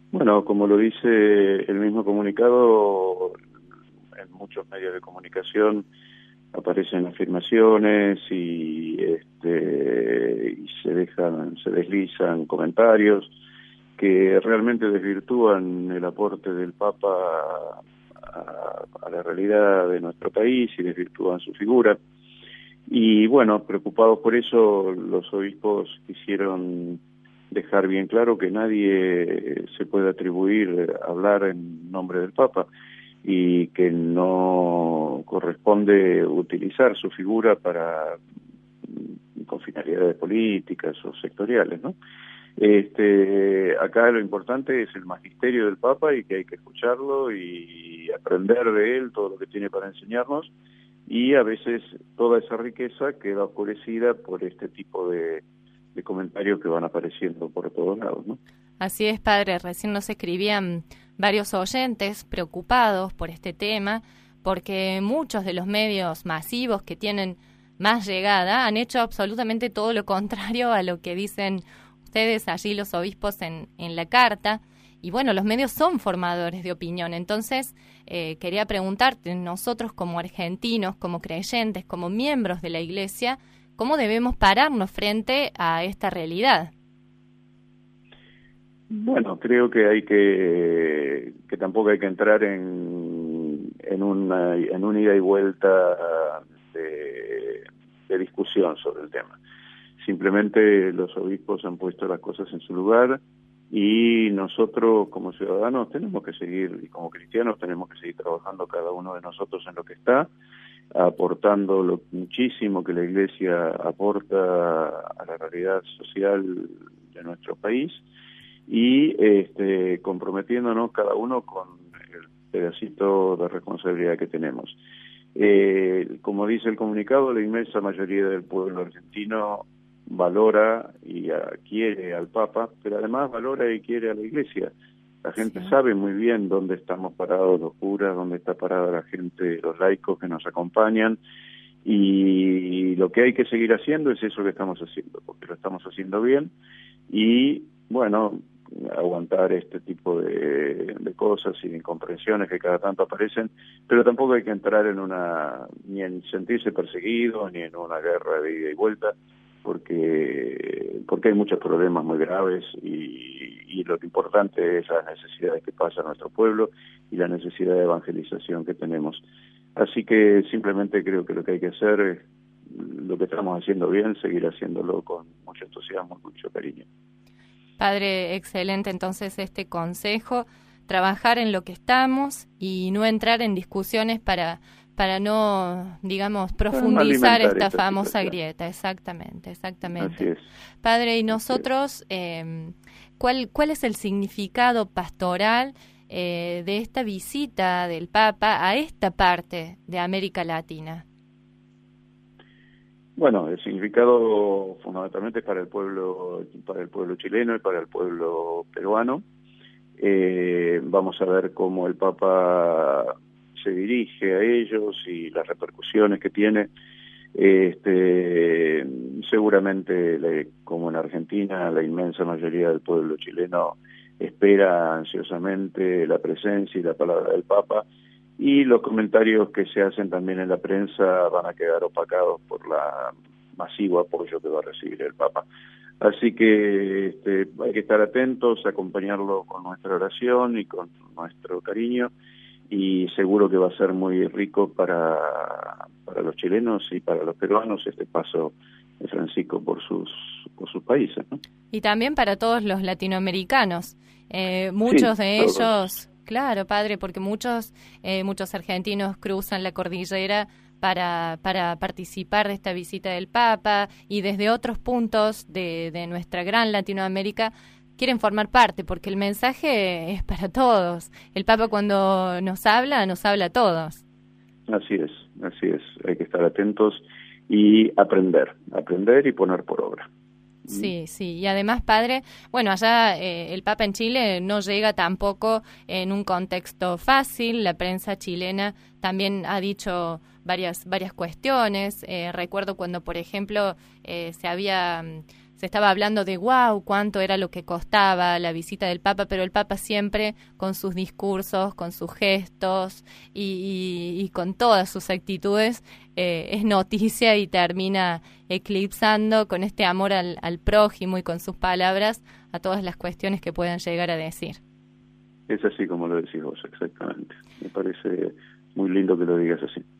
Bueno, como lo dice el mismo comunicado, en muchos medios de comunicación aparecen afirmaciones y se deslizan comentarios que realmente desvirtúan el aporte del Papa a la realidad de nuestro país y desvirtúan su figura. Y bueno, preocupados por eso, los obispos quisieron dejar bien claro que nadie se puede atribuir a hablar en nombre del Papa y que no corresponde utilizar su figura con finalidades políticas o sectoriales, ¿no? Acá lo importante es el magisterio del Papa y que hay que escucharlo y aprender de él todo lo que tiene para enseñarnos, y a veces toda esa riqueza queda oscurecida por este tipo de comentarios que van apareciendo por todos lados, ¿no? Así es, padre. Recién nos escribían varios oyentes preocupados por este tema, porque muchos de los medios masivos que tienen más llegada han hecho absolutamente todo lo contrario a lo que dicen ustedes allí, los obispos, en la carta. Y bueno, los medios son formadores de opinión. Entonces, quería preguntarte, nosotros como argentinos, como creyentes, como miembros de la Iglesia, ¿cómo debemos pararnos frente a esta realidad? Bueno, creo que que tampoco hay que entrar en un ida y vuelta de discusión sobre el tema. Simplemente los obispos han puesto las cosas en su lugar y nosotros como ciudadanos tenemos que seguir, y como cristianos tenemos que seguir trabajando cada uno de nosotros en lo que está, aportando lo muchísimo que la Iglesia aporta a la realidad social de nuestro país y comprometiéndonos cada uno con el pedacito de responsabilidad que tenemos. Como dice el comunicado, la inmensa mayoría del pueblo argentino valora y quiere al Papa, pero además valora y quiere a la Iglesia. La gente Sí. sabe muy bien dónde estamos parados los curas, dónde está parada la gente, los laicos que nos acompañan, y lo que hay que seguir haciendo es eso que estamos haciendo, porque lo estamos haciendo bien, y bueno, aguantar este tipo de cosas y de incomprensiones que cada tanto aparecen, pero tampoco hay que entrar ni en sentirse perseguido, ni en una guerra de ida y vuelta, porque hay muchos problemas muy graves y lo importante es las necesidades que pasa nuestro pueblo y la necesidad de evangelización que tenemos. Así que simplemente creo que lo que hay que hacer es lo que estamos haciendo bien, seguir haciéndolo con mucho entusiasmo, mucho cariño. Padre, excelente entonces este consejo, trabajar en lo que estamos y no entrar en discusiones para no, digamos, Para profundizar alimentar esta esta famosa situación. grieta. Exactamente, Así exactamente. es. Padre, y Así es. nosotros, ¿cuál es el significado pastoral de esta visita del Papa a esta parte de América Latina? Bueno, el significado fundamentalmente es para el pueblo chileno y para el pueblo peruano. Vamos a ver cómo el Papa se dirige a ellos y las repercusiones que tiene. Seguramente, como en Argentina, la inmensa mayoría del pueblo chileno espera ansiosamente la presencia y la palabra del Papa, y los comentarios que se hacen también en la prensa van a quedar opacados por la masivo apoyo que va a recibir el Papa. Así que hay que estar atentos, acompañarlo con nuestra oración y con nuestro cariño, y seguro que va a ser muy rico para los chilenos y para los peruanos este paso de Francisco por sus países, ¿no? Y también para todos los latinoamericanos. Sí, Muchos de todos. ellos, claro, padre, porque muchos argentinos cruzan la cordillera para participar de esta visita del Papa y desde otros puntos de nuestra gran Latinoamérica quieren formar parte, porque el mensaje es para todos. El Papa cuando nos habla a todos. Así es, así es. Hay que estar atentos y aprender y poner por obra. Sí, sí, y además, padre, bueno, allá el Papa en Chile no llega tampoco en un contexto fácil. La prensa chilena también ha dicho varias cuestiones. Recuerdo cuando, por ejemplo, se estaba hablando de wow, cuánto era lo que costaba la visita del Papa, pero el Papa siempre con sus discursos, con sus gestos y con todas sus actitudes es noticia y termina eclipsando con este amor al prójimo y con sus palabras a todas las cuestiones que puedan llegar a decir. Es así como lo decís vos, exactamente. Me parece muy lindo que lo digas así.